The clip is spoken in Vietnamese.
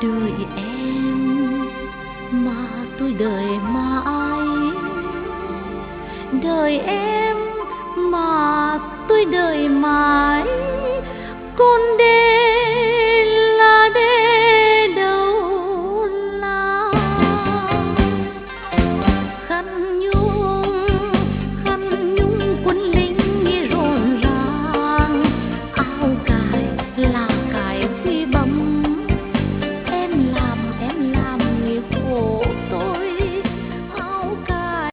Đợi em mà tôi đợi mãi, đợi em mà tôi đợi mãi, con đêm